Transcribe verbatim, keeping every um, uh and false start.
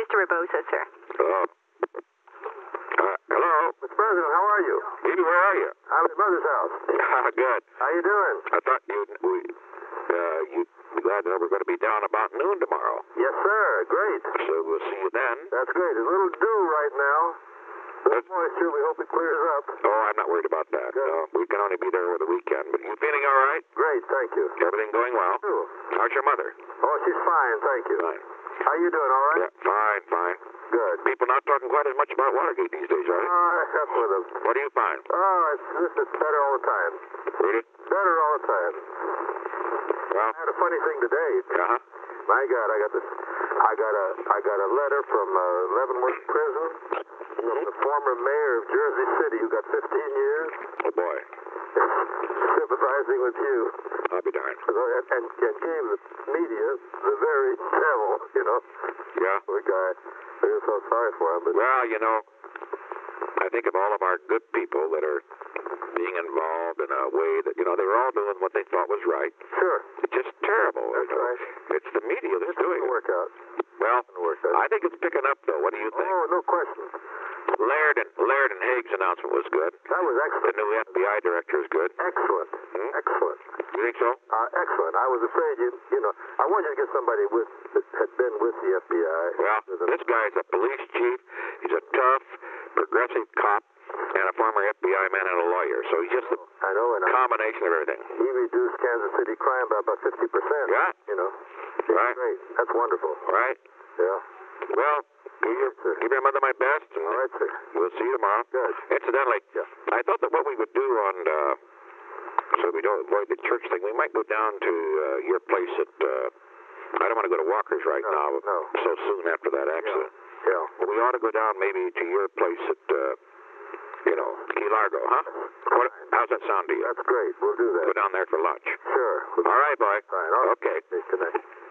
Mister Rebosa, sir. Hello. Uh, hello? Mister President, how are you? Edie, where are you? I'm at Mother's house. Good. How you doing? I thought you'd, we, uh, you'd be glad to know we're going to be down about noon tomorrow. Yes, sir. Great. So we'll see you then. That's great. There's a little dew right now. A little moisture. We hope it clears up. Oh, I'm not worried about that. Good. No, we can only be there over the weekend. But you feeling all right? Great. Thank you. Everything going well? Too. How's your mother? Oh, she's fine. Thank you. Fine. How you doing? All right? Yeah, fine, fine. Good. People not talking quite as much about Watergate these days, are they? Oh, that's with them. What do you find? Oh, it's, this is better all the time. Really? Better all the time. Well, I had a funny thing today. uh-huh. My God, I got this. I got a. I got a letter from uh, Leavenworth Prison from the former mayor of Jersey City, who got fifteen years, Oh, boy. sympathizing with you, I'll be darned. and, and, and gave the media the very devil. You know, Yeah? the guy. I feel so sorry for him, but Well, you know, I think of all of our good people that are being involved in a way that, you know, they were all doing what they thought was right. sure, It's just terrible. that's you know. right. It's the media that's It's going doing to it. work out. Well, It's going to work out. I think it's picking up, though. What do you think? Oh, no question. Laird and Laird and Haig's announcement was good. That was The excellent. new F B I director is good. Excellent. Hmm? Excellent. You think so? Uh, excellent. I was afraid you, you know, I wanted you to get somebody with that had been with the F B I. Well, this guy's a police chief. He's a tough, progressive cop and a former F B I man and a lawyer. So he's just a I know, and I, combination of everything. he reduced Kansas City crime by about fifty percent. Yeah. You know, Right. great. That's wonderful. Right? Yeah. Well, give your, sir. give your mother my best, and All right, sir. we'll see you tomorrow. Good. Incidentally, Yeah. I thought that what we would do on, uh, so we don't avoid the church thing, we might go down to uh, your place at, uh, I don't want to go to Walker's right No, now, no. so soon after that accident. Yeah. But we ought to go down maybe to your place at, uh, you know, Key Largo, huh? What, how's that sound to you? That's great. We'll do Go that. down there for lunch. Sure. We'll All right, boy. Fine. All right. Okay. Good night.